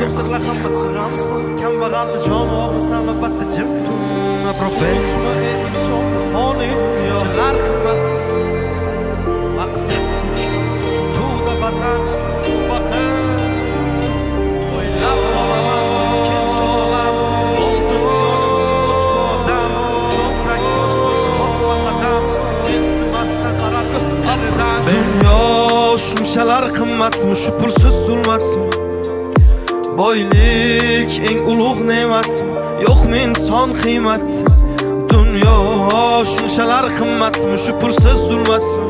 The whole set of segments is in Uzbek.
doktorlar hammasi g'amxo'r, kambag'alni joni og'risan albatta jim tur. Propensiya inson foniy dunyolar qimmat. Maqsad sutuvda badan baqir. O'ylab qolaman ikkinchi olam, oltin yo'lim cho'ch bodam, cho'ntak bosh bo'lsa bosma qadam, mensimasdan qarar ko'zlaridan. Dunyo shunchalar qimmatmi, shu pulsiz zulmatmi? Boylik eng ulug' ne'matmi, yo'qmi inson qiymat? Dunyo shunchalar qimmatmi, shu pulsiz zulmatmi?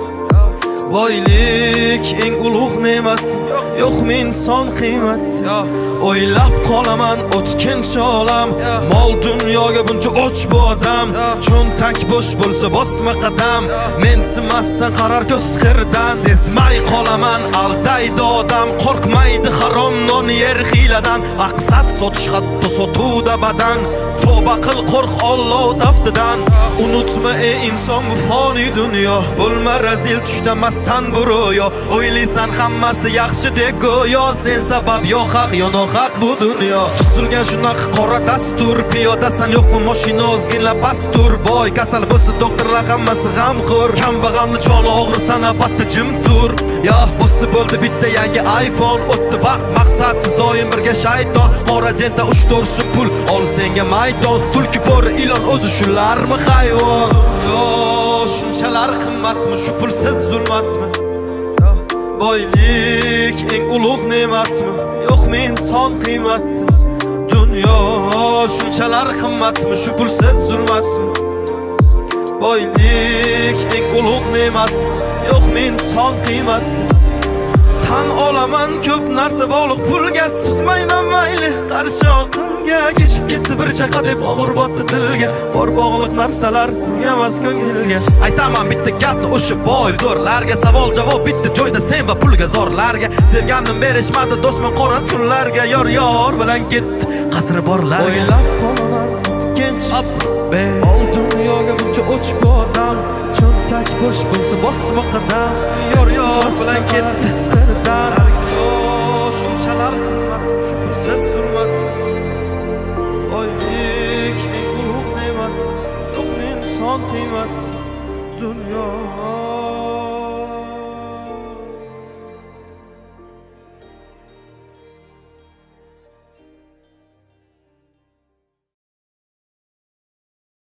Boylik eng ulug' ne'matmi, yo'qmi inson qiymat? O'ylab qolaman o'tkinchi olam, mol dunyoga buncha och bu odam, cho'ntak bo'sh bo'lsa bosma qadam, mensimasdan qarar ko'z qirdan. Sezmay qolaman aldaydi odam, qo'rqmaydi harom non yer hiyladan, maqsad sotish hatto sotuvda badan. Tavba qil, qo'rq Alloh taftidan. Unutma ey inson bu foniy dunyo, bo'lma razil tushda massan bu ro'yo. O'ylaysan hammasi yaxshi deb go'yo, sen sabab yo haq yo nohaq bu dunyo. Tuzilgan shunaqa qora dastur, piyodasan yo'qmi mashina ozgina pastur. Boy kasal bo'lsa doktorlar hammasi g'amxo'r, kambag'alni joni og'risan albatta jim tur. Ya bo'lsa bo'ldi bitta yangi iPhone, o'tdi vaqt maqsadsiz doim birga shayton. Qora jenta 3-4 pul ol senga maydon, tulki bo'ri ilon o'zi shularmi hayvon? Yo shunchalar qimmatmi, shu pulsiz zulmatmi? Boylik eng ulug' ne'matmi, yo'qmi inson qiymat? Dunyo shunchalar qimmatmi, shu pulsiz zulmatmi? Boylik eng ulug' ne'matmi, yo'qmi inson qiymat? Tan olaman ko'p narsa bog'liq pulga, suzmayman mayli qarshi oqimga. Kechib ketdi bir chaqa deb og'ir botdi dilga, bor bog'liq narsalar pulga emas ko'ngilga. Aytaman bitta gapni o'sha boy zo'rlarga, savol javob bitta joyda sen va pulga zorlarga. Sevganim berishmadi do'stman qora tunlarga, yor bilan ketdi qasri borlarga. O'ylab qolaman kenchab be, ol dunyoga buncha och bu odam, cho'ntak bo'sh bo'lsa bosma qadam, yor bilan ketdi qasridan. Shunchalar qimmat, shu pulsiz zulmat. Boylik eng ulug' ne'mat, yo'qmi inson qiymat? Dunyo